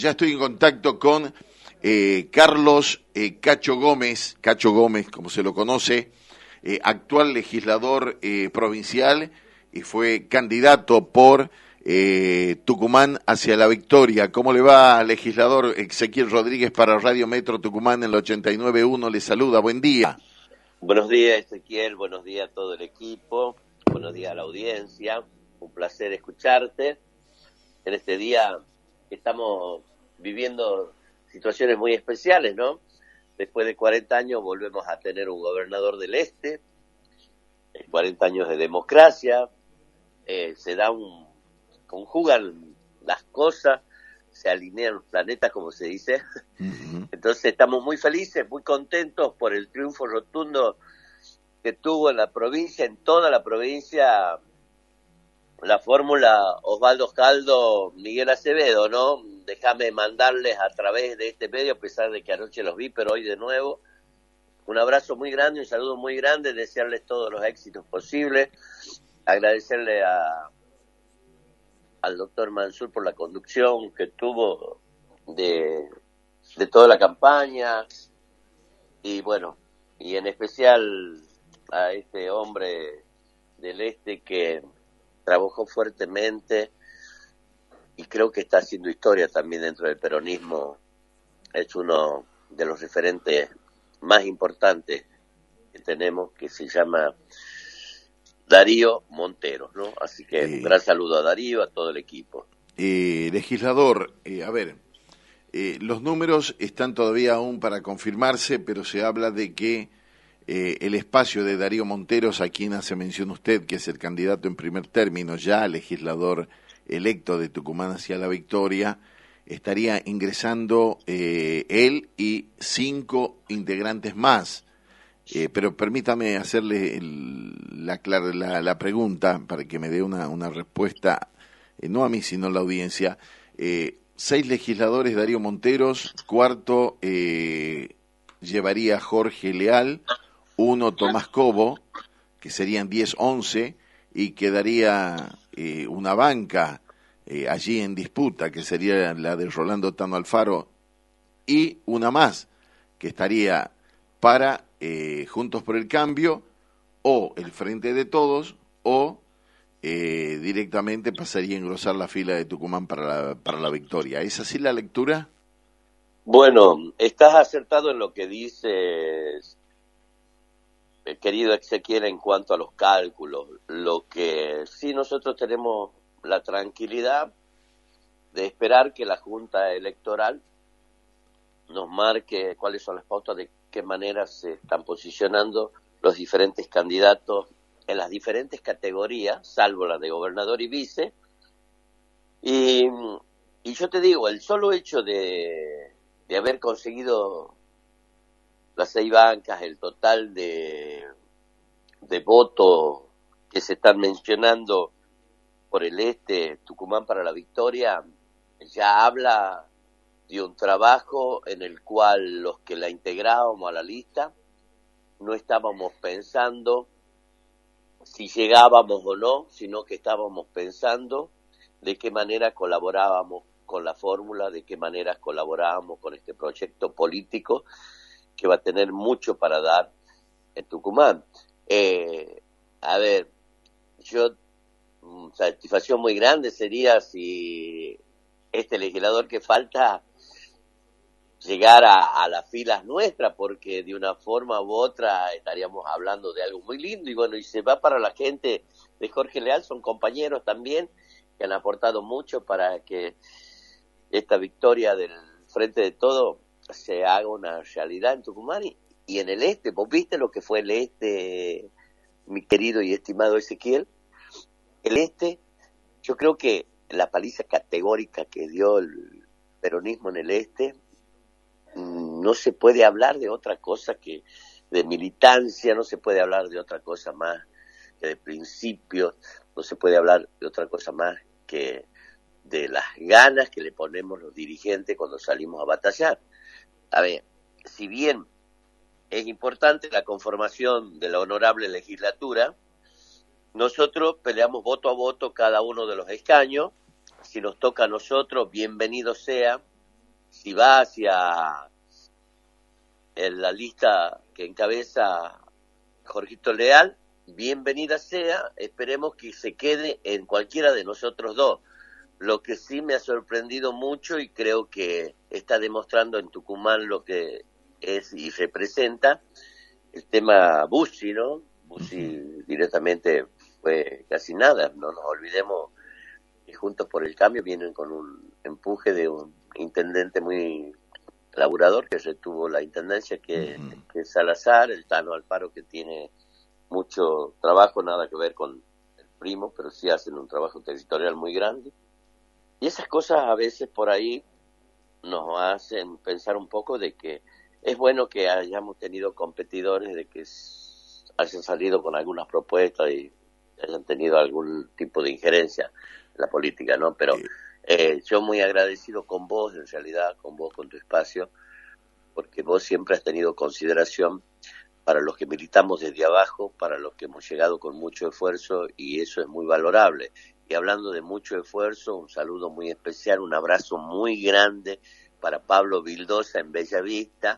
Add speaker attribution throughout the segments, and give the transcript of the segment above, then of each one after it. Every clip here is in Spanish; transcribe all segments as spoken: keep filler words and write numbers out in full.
Speaker 1: ya estoy en contacto con eh, Carlos eh, Cacho Gómez, Cacho Gómez, como se lo conoce, eh, actual legislador eh, provincial y fue candidato por eh, Tucumán hacia la victoria. ¿Cómo le va, legislador? Ezequiel Rodríguez para Radio Metro Tucumán en el ochenta y nueve punto uno, le saluda, buen día.
Speaker 2: Buenos días, Ezequiel, buenos días a todo el equipo, buenos días a la audiencia, un placer escucharte. En este día estamos viviendo situaciones muy especiales, ¿no? Después de cuarenta años volvemos a tener un gobernador del Este, cuarenta años de democracia, eh, se da un, conjugan las cosas, se alinean los planetas, como se dice. Uh-huh. Entonces estamos muy felices, muy contentos por el triunfo rotundo que tuvo en la provincia, en toda la provincia, la fórmula Osvaldo Caldo, Miguel Acevedo, ¿no? Déjame mandarles a través de este medio, a pesar de que anoche los vi, pero hoy de nuevo, un abrazo muy grande, un saludo muy grande, desearles todos los éxitos posibles, agradecerle a al doctor Mansur por la conducción que tuvo de, de toda la campaña, y bueno, y en especial a este hombre del Este que trabajó fuertemente y creo que está haciendo historia también dentro del peronismo. Es uno de los referentes más importantes que tenemos, que se llama Darío Monteros, ¿no? Así que eh, un gran saludo a Darío, a todo el equipo.
Speaker 1: Eh, legislador, eh, a ver, eh, los números están todavía aún para confirmarse, pero se habla de que eh, el espacio de Darío Monteros, a quien hace mención usted, que es el candidato en primer término, ya legislador electo de Tucumán hacia la victoria, estaría ingresando eh, él y cinco integrantes más. Eh, pero permítame hacerle el, la, la, la pregunta para que me dé una, una respuesta, eh, no a mí sino a la audiencia. Eh, seis legisladores, Darío Monteros, cuarto eh, llevaría Jorge Leal, uno Tomás Cobo, que serían diez, once, y quedaría eh, una banca eh, allí en disputa, que sería la de Rolando Tano Alfaro, y una más, que estaría para eh, Juntos por el Cambio, o el Frente de Todos, o eh, directamente pasaría a engrosar la fila de Tucumán para la, para la victoria. ¿Es así la lectura?
Speaker 2: Bueno, estás acertado en lo que dices, querido Ezequiel, en cuanto a los cálculos. Lo que sí nosotros tenemos la tranquilidad de esperar que la Junta Electoral nos marque cuáles son las pautas de qué manera se están posicionando los diferentes candidatos en las diferentes categorías, salvo la de gobernador y vice. Y, y yo te digo, el solo hecho de, de haber conseguido las seis bancas, el total de, de votos que se están mencionando por el Este, Tucumán para la victoria, ya habla de un trabajo en el cual los que la integrábamos a la lista no estábamos pensando si llegábamos o no, sino que estábamos pensando de qué manera colaborábamos con la fórmula, de qué manera colaborábamos con este proyecto político que va a tener mucho para dar en Tucumán. Eh, a ver, yo, satisfacción muy grande sería si este legislador que falta llegar a, a las filas nuestras, porque de una forma u otra estaríamos hablando de algo muy lindo. Y bueno, y se va para la gente de Jorge Leal, son compañeros también que han aportado mucho para que esta victoria del Frente de Todo se haga una realidad en Tucumán y, y en el Este. ¿Vos viste lo que fue el Este, mi querido y estimado Ezequiel? El Este, yo creo que la paliza categórica que dio el peronismo en el Este, no se puede hablar de otra cosa que de militancia, no se puede hablar de otra cosa más que de principios, no se puede hablar de otra cosa más que de las ganas que le ponemos los dirigentes cuando salimos a batallar. A ver, si bien es importante la conformación de la honorable legislatura, nosotros peleamos voto a voto cada uno de los escaños. Si nos toca a nosotros, bienvenido sea, si va hacia en la lista que encabeza Jorgito Leal, bienvenida sea, esperemos que se quede en cualquiera de nosotros dos. Lo que sí me ha sorprendido mucho y creo que está demostrando en Tucumán lo que es y representa, el tema Bussi, ¿no? Bussi uh-huh. directamente fue casi nada, no nos olvidemos que Juntos por el Cambio vienen con un empuje de un intendente muy laburador que retuvo la intendencia, que, uh-huh. que es Salazar, el Tano Alfaro, que tiene mucho trabajo, nada que ver con el primo, pero sí hacen un trabajo territorial muy grande. Y esas cosas a veces por ahí nos hacen pensar un poco de que es bueno que hayamos tenido competidores, de que hayan salido con algunas propuestas y hayan tenido algún tipo de injerencia en la política, ¿no? Pero eh, yo muy agradecido con vos, en realidad, con vos, con tu espacio, porque vos siempre has tenido consideración para los que militamos desde abajo, para los que hemos llegado con mucho esfuerzo, y eso es muy valorable. Y hablando de mucho esfuerzo, un saludo muy especial, un abrazo muy grande para Pablo Vildosa en Bellavista,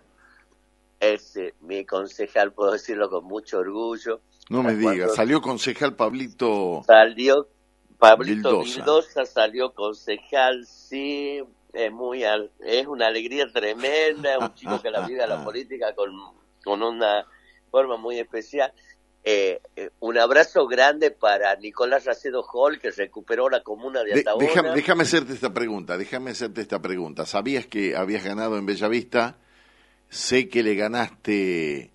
Speaker 2: ese mi concejal, puedo decirlo con mucho orgullo.
Speaker 1: No me digas, salió concejal Pablito
Speaker 2: Salió Pablito
Speaker 1: Vildosa.
Speaker 2: Vildosa, salió concejal, sí, es muy es una alegría tremenda, un chico que la vive a la política con, con una forma muy especial. Eh, eh, un abrazo grande para Nicolás Racedo Hall, que recuperó la comuna de Ataona.
Speaker 1: De, déjame, déjame hacerte esta pregunta, déjame hacerte esta pregunta. ¿Sabías que habías ganado en Bellavista? Sé que le ganaste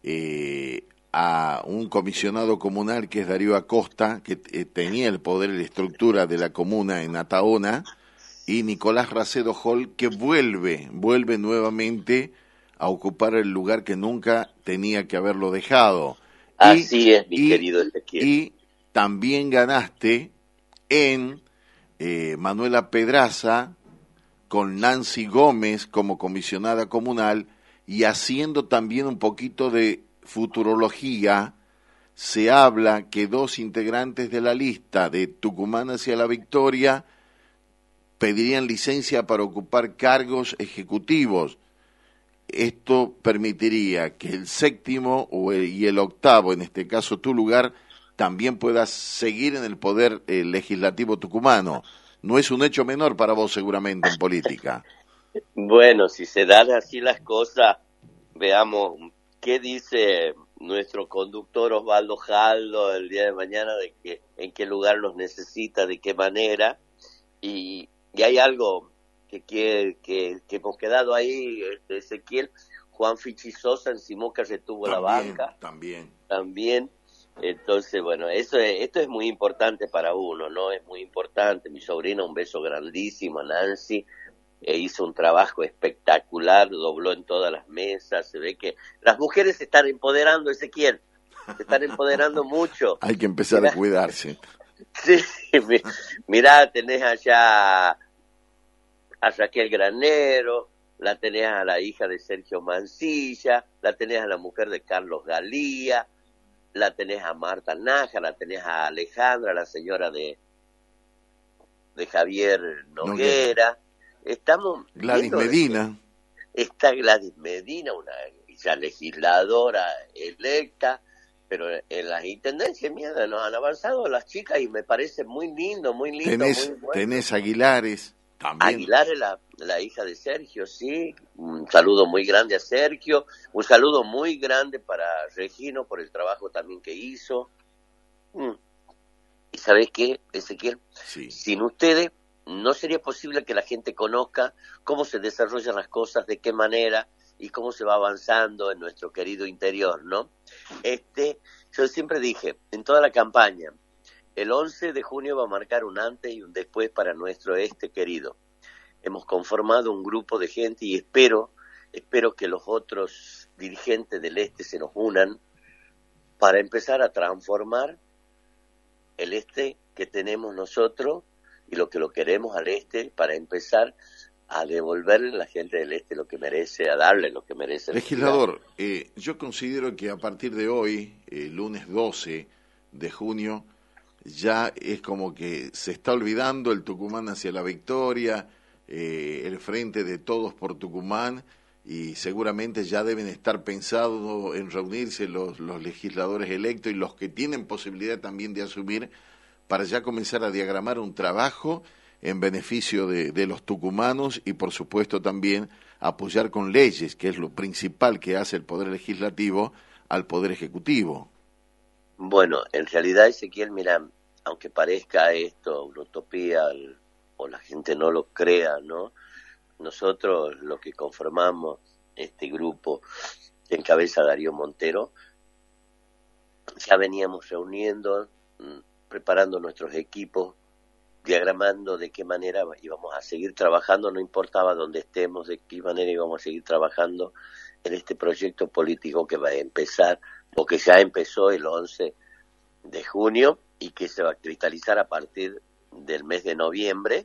Speaker 1: eh, a un comisionado comunal que es Darío Acosta, que eh, tenía el poder y la estructura de la comuna en Ataona, y Nicolás Racedo Hall, que vuelve, vuelve nuevamente a ocupar el lugar que nunca tenía que haberlo dejado.
Speaker 2: Así
Speaker 1: y,
Speaker 2: es, mi
Speaker 1: y,
Speaker 2: querido Ezequiel.
Speaker 1: Y también ganaste en eh, Manuela Pedraza, con Nancy Gómez como comisionada comunal, y haciendo también un poquito de futurología, se habla que dos integrantes de la lista de Tucumán hacia la Victoria pedirían licencia para ocupar cargos ejecutivos. Esto permitiría que el séptimo o el, y el octavo, en este caso tu lugar, también puedas seguir en el poder eh, legislativo tucumano. No es un hecho menor para vos seguramente en política.
Speaker 2: Bueno, si se dan así las cosas, veamos qué dice nuestro conductor Osvaldo Jaldo el día de mañana, de que en qué lugar los necesita, de qué manera, y, y hay algo que, que, que, que hemos quedado ahí, este, Ezequiel. Juan Fichi Sosa en Simoca retuvo
Speaker 1: también,
Speaker 2: la banca.
Speaker 1: También,
Speaker 2: También. Entonces, bueno, eso es, esto es muy importante para uno, ¿no? Es muy importante. Mi sobrina, un beso grandísimo a Nancy, e hizo un trabajo espectacular, dobló en todas las mesas. Se ve que las mujeres se están empoderando, Ezequiel, se están empoderando mucho.
Speaker 1: Hay que empezar mirá, a cuidarse.
Speaker 2: Sí, mirá, tenés allá a Raquel Granero, la tenés a la hija de Sergio Mancilla, la tenés a la mujer de Carlos Galía, la tenés a Marta Nájera, la tenés a Alejandra, la señora de de Javier Noguera. Estamos
Speaker 1: Gladys Medina.
Speaker 2: Está Gladys Medina, una ya legisladora electa, pero en las intendencias mierda nos han avanzado las chicas y me parece muy lindo, muy lindo,
Speaker 1: tenés,
Speaker 2: muy bueno.
Speaker 1: Tenés Aguilares también.
Speaker 2: Aguilar es la, la hija de Sergio, sí. Un saludo muy grande a Sergio, un saludo muy grande para Regino por el trabajo también que hizo. Mm. ¿Y sabés qué, Ezequiel?
Speaker 1: Sí.
Speaker 2: Sin ustedes no sería posible que la gente conozca cómo se desarrollan las cosas, de qué manera y cómo se va avanzando en nuestro querido interior, ¿no? Este, yo siempre dije, en toda la campaña, el once de junio va a marcar un antes y un después para nuestro este querido. Hemos conformado un grupo de gente y espero, espero que los otros dirigentes del este se nos unan para empezar a transformar el este que tenemos nosotros y lo que lo queremos al este, para empezar a devolverle a la gente del este lo que merece, a darle lo que merece.
Speaker 1: Legislador, eh, yo considero que a partir de hoy, eh, lunes doce de junio, ya es como que se está olvidando el Tucumán hacia la Victoria, eh, el Frente de Todos por Tucumán, y seguramente ya deben estar pensados en reunirse los, los legisladores electos y los que tienen posibilidad también de asumir, para ya comenzar a diagramar un trabajo en beneficio de, de los tucumanos y por supuesto también apoyar con leyes, que es lo principal que hace el Poder Legislativo al Poder Ejecutivo.
Speaker 2: Bueno, en realidad, Ezequiel, mira, aunque parezca esto una utopía o la gente no lo crea, ¿no? Nosotros, los que conformamos este grupo que encabeza Darío Montero, ya veníamos reuniendo, preparando nuestros equipos, diagramando de qué manera íbamos a seguir trabajando, no importaba dónde estemos, de qué manera íbamos a seguir trabajando en este proyecto político que va a empezar, o que ya empezó el once de junio y que se va a cristalizar a partir del mes de noviembre,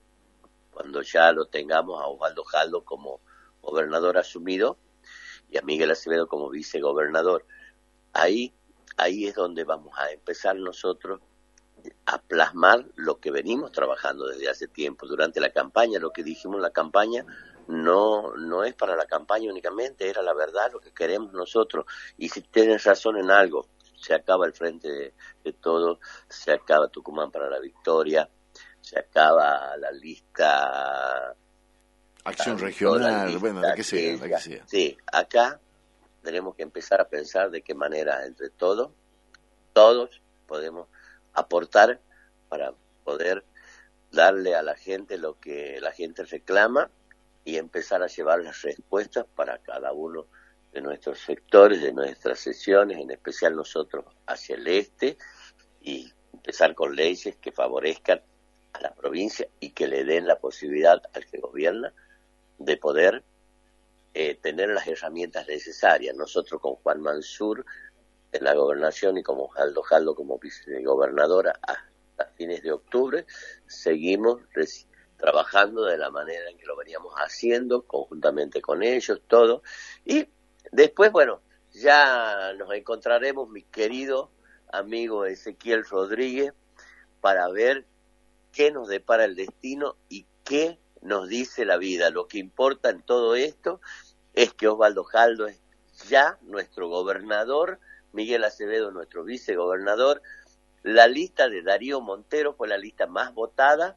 Speaker 2: cuando ya lo tengamos a Osvaldo Jaldo como gobernador asumido y a Miguel Acevedo como vicegobernador. Ahí, ahí es donde vamos a empezar nosotros a plasmar lo que venimos trabajando desde hace tiempo, durante la campaña. Lo que dijimos en la campaña no, no es para la campaña únicamente, era la verdad, lo que queremos nosotros. Y si tienen razón en algo, se acaba el Frente de, de Todos, se acaba Tucumán para la Victoria, se acaba la lista
Speaker 1: Acción Regional, lista, bueno, de que sea, de que sea.
Speaker 2: Sí, acá tenemos que empezar a pensar de qué manera entre todos, todos podemos aportar para poder darle a la gente lo que la gente reclama y empezar a llevar las respuestas para cada uno de nuestros sectores, de nuestras sesiones, en especial nosotros hacia el este, y empezar con leyes que favorezcan a la provincia y que le den la posibilidad al que gobierna de poder eh, tener las herramientas necesarias. Nosotros con Juan Mansur en la gobernación y como Jaldo Jaldo como vicegobernadora hasta fines de octubre, seguimos res- trabajando de la manera en que lo veníamos haciendo, conjuntamente con ellos, todo. Y después, bueno, ya nos encontraremos, mi querido amigo Ezequiel Rodríguez, para ver qué nos depara el destino y qué nos dice la vida. Lo que importa en todo esto es que Osvaldo Jaldo es ya nuestro gobernador, Miguel Acevedo nuestro vicegobernador. La lista de Darío Montero fue la lista más votada,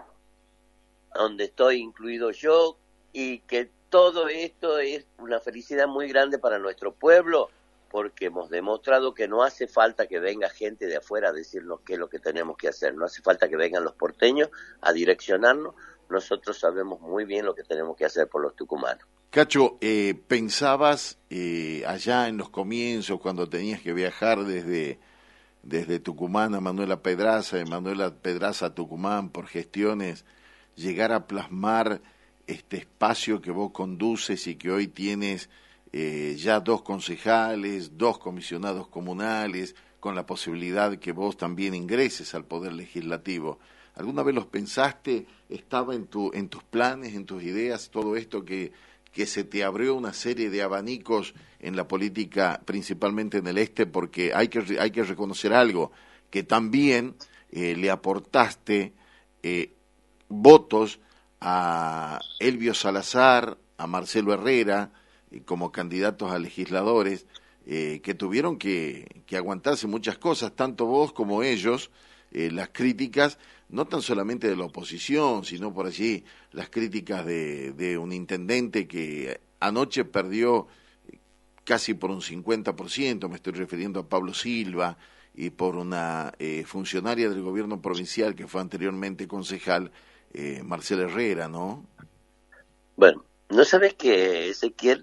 Speaker 2: donde estoy incluido yo, y que todo esto es una felicidad muy grande para nuestro pueblo, porque hemos demostrado que no hace falta que venga gente de afuera a decirnos qué es lo que tenemos que hacer, no hace falta que vengan los porteños a direccionarnos, nosotros sabemos muy bien lo que tenemos que hacer por los tucumanos.
Speaker 1: Cacho, eh, ¿pensabas eh, allá en los comienzos, cuando tenías que viajar desde, desde Tucumán a Manuela Pedraza, de Manuela Pedraza a Tucumán por gestiones, llegar a plasmar este espacio que vos conduces y que hoy tienes eh, ya dos concejales, dos comisionados comunales, con la posibilidad que vos también ingreses al Poder Legislativo? ¿Alguna vez los pensaste? ¿Estaba en, tu, en tus planes, en tus ideas, todo esto que... que se te abrió una serie de abanicos en la política, principalmente en el este, porque hay que hay que reconocer algo, que también eh, le aportaste eh, votos a Elvio Salazar, a Marcelo Herrera, eh, como candidatos a legisladores, eh, que tuvieron que, que aguantarse muchas cosas, tanto vos como ellos, eh, las críticas, no tan solamente de la oposición, sino por allí las críticas de, de un intendente que anoche perdió casi por un cincuenta por ciento, me estoy refiriendo a Pablo Silva, y por una eh, funcionaria del gobierno provincial que fue anteriormente concejal, eh, Marcela Herrera, ¿no?
Speaker 2: Bueno, ¿no sabes qué, Ezequiel?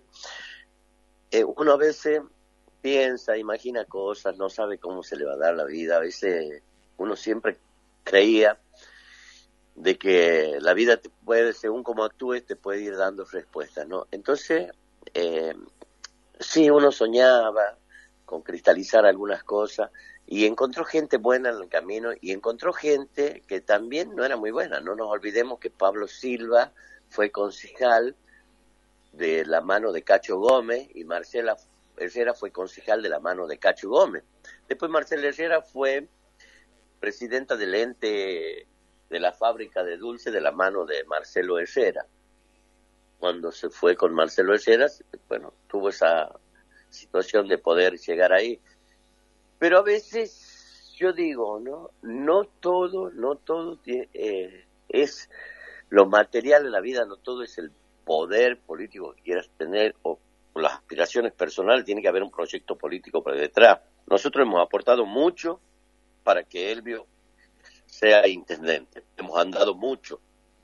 Speaker 2: Eh, uno a veces piensa, imagina cosas, no sabe cómo se le va a dar la vida, a veces uno siempre creía de que la vida te puede, según cómo actúes, te puede ir dando respuestas, ¿no? Entonces, eh, sí, uno soñaba con cristalizar algunas cosas y encontró gente buena en el camino y encontró gente que también no era muy buena. No nos olvidemos que Pablo Silva fue concejal de la mano de Cacho Gómez y Marcela Herrera fue concejal de la mano de Cacho Gómez. Después Marcela Herrera fue presidenta del ente de la fábrica de dulce de la mano de Marcelo Herrera. Cuando se fue con Marcelo Herrera, bueno, tuvo esa situación de poder llegar ahí. Pero a veces yo digo, no, no todo, no todo eh, es lo material en la vida, no todo es el poder político que quieras tener o, o las aspiraciones personales, tiene que haber un proyecto político por detrás. Nosotros hemos aportado mucho para que Elvio sea intendente, hemos andado mucho,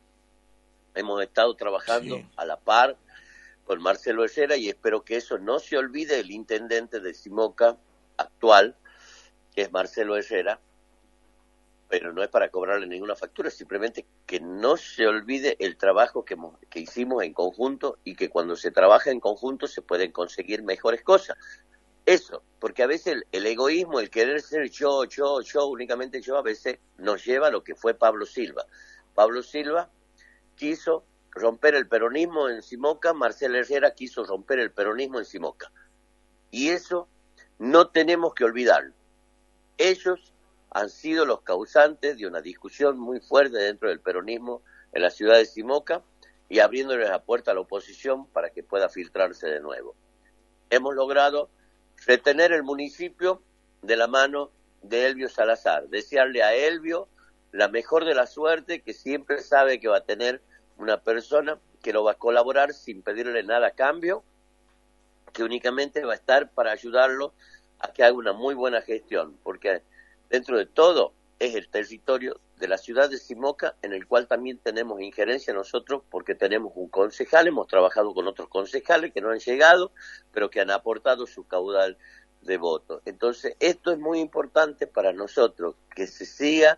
Speaker 2: hemos estado trabajando sí. a la par con Marcelo Herrera y espero que eso no se olvide el intendente de Simoca actual, que es Marcelo Herrera, pero no es para cobrarle ninguna factura, simplemente que no se olvide el trabajo que, hemos, que hicimos en conjunto y que cuando se trabaja en conjunto se pueden conseguir mejores cosas. Eso, porque a veces el, el egoísmo, el querer ser yo, yo, yo, únicamente yo, a veces nos lleva a lo que fue Pablo Silva. Pablo Silva quiso romper el peronismo en Simoca, Marcelo Herrera quiso romper el peronismo en Simoca. Y eso no tenemos que olvidarlo. Ellos han sido los causantes de una discusión muy fuerte dentro del peronismo en la ciudad de Simoca y abriéndoles la puerta a la oposición para que pueda filtrarse de nuevo. Hemos logrado retener el municipio de la mano de Elvio Salazar, desearle a Elvio la mejor de la suerte, que siempre sabe que va a tener una persona que lo va a colaborar sin pedirle nada a cambio, que únicamente va a estar para ayudarlo a que haga una muy buena gestión, porque dentro de todo es el territorio de la ciudad de Simoca, en el cual también tenemos injerencia nosotros, porque tenemos un concejal, hemos trabajado con otros concejales que no han llegado, pero que han aportado su caudal de votos. Entonces, esto es muy importante para nosotros, que se siga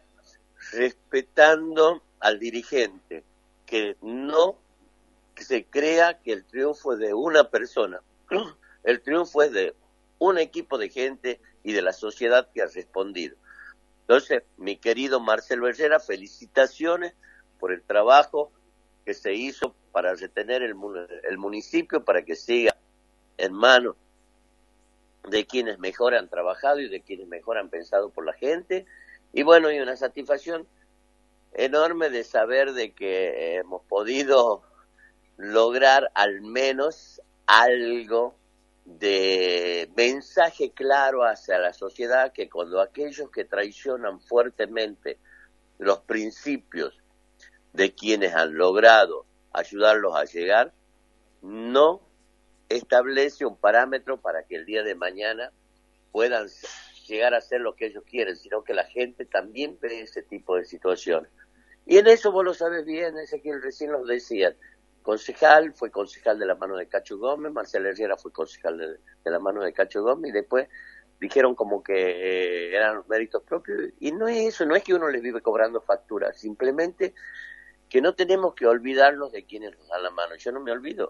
Speaker 2: respetando al dirigente, que no se crea que el triunfo es de una persona, el triunfo es de un equipo de gente y de la sociedad que ha respondido. Entonces, mi querido Marcelo Herrera, felicitaciones por el trabajo que se hizo para retener el, el municipio, para que siga en manos de quienes mejor han trabajado y de quienes mejor han pensado por la gente. Y bueno, y una satisfacción enorme de saber de que hemos podido lograr al menos algo de mensaje claro hacia la sociedad, que cuando aquellos que traicionan fuertemente los principios de quienes han logrado ayudarlos a llegar, no establece un parámetro para que el día de mañana puedan llegar a ser lo que ellos quieren, sino que la gente también ve ese tipo de situaciones. Y en eso vos lo sabes bien, Ezequiel, recién lo decías. Concejal, fue concejal de la mano de Cacho Gómez, Marcelo Herrera fue concejal de, de la mano de Cacho Gómez, y después dijeron como que eh, eran los méritos propios, y no es eso, no es que uno les vive cobrando facturas, simplemente que no tenemos que olvidarnos de quienes nos dan la mano. Yo no me olvido.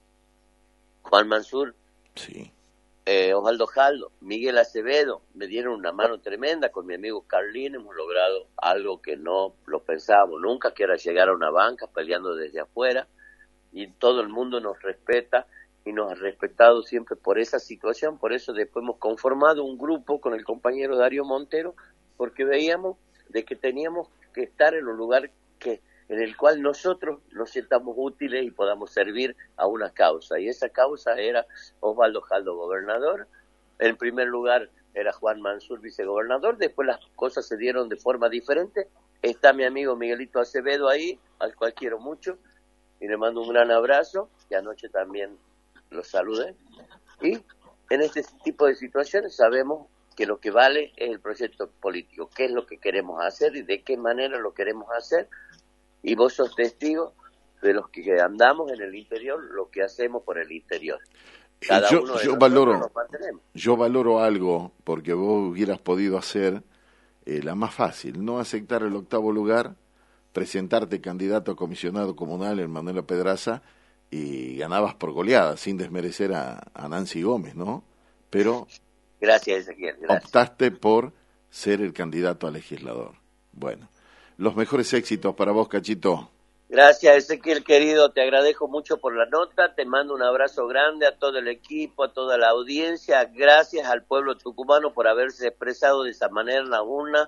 Speaker 2: Juan Mansur,
Speaker 1: sí.
Speaker 2: eh, Osvaldo Jaldo, Miguel Acevedo, me dieron una mano tremenda, con mi amigo Carlín hemos logrado algo que no lo pensábamos nunca, que era llegar a una banca peleando desde afuera, y todo el mundo nos respeta y nos ha respetado siempre por esa situación. Por eso después hemos conformado un grupo con el compañero Darío Montero, porque veíamos de que teníamos que estar en un lugar que en el cual nosotros nos sintamos útiles y podamos servir a una causa, y esa causa era Osvaldo Jaldo, gobernador. En primer lugar era Juan Mansur, vicegobernador. Después las cosas se dieron de forma diferente. Está mi amigo Miguelito Acevedo ahí, al cual quiero mucho, y le mando un gran abrazo, que anoche también lo saludé. Y en este tipo de situaciones sabemos que lo que vale es el proyecto político, qué es lo que queremos hacer y de qué manera lo queremos hacer. Y vos sos testigo de los que andamos en el interior, lo que hacemos por el interior. Cada
Speaker 1: yo,
Speaker 2: uno de
Speaker 1: yo
Speaker 2: nosotros
Speaker 1: valoro,
Speaker 2: nos mantenemos. Yo
Speaker 1: valoro algo, porque vos hubieras podido hacer eh, la más fácil, no aceptar el octavo lugar, presentarte candidato a comisionado comunal en Manuela Pedraza y ganabas por goleada, sin desmerecer a, a Nancy Gómez, ¿no? Pero
Speaker 2: gracias, Ezequiel, gracias.
Speaker 1: Optaste por ser el candidato a legislador. Bueno, los mejores éxitos para vos, Cachito.
Speaker 2: Gracias, Ezequiel, querido, te agradezco mucho por la nota, te mando un abrazo grande a todo el equipo, a toda la audiencia, gracias al pueblo tucumano por haberse expresado de esa manera en la urna,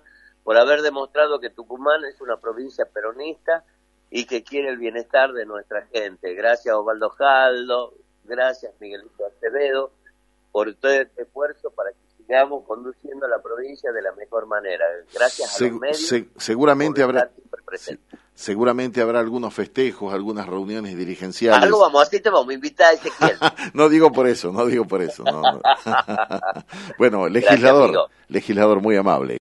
Speaker 2: por haber demostrado que Tucumán es una provincia peronista y que quiere el bienestar de nuestra gente. Gracias Osvaldo Jaldo, gracias Miguelito Acevedo, por todo este esfuerzo para que sigamos conduciendo la provincia de la mejor manera. Gracias a
Speaker 1: se,
Speaker 2: los medios.
Speaker 1: Se, seguramente habrá
Speaker 2: se,
Speaker 1: seguramente habrá algunos festejos, algunas reuniones dirigenciales.
Speaker 2: Algo vamos a hacer, te vamos a invitar a Ezequiel.
Speaker 1: No digo por eso, no digo por eso. No, no. Bueno, legislador,
Speaker 2: Gracias,
Speaker 1: legislador muy amable.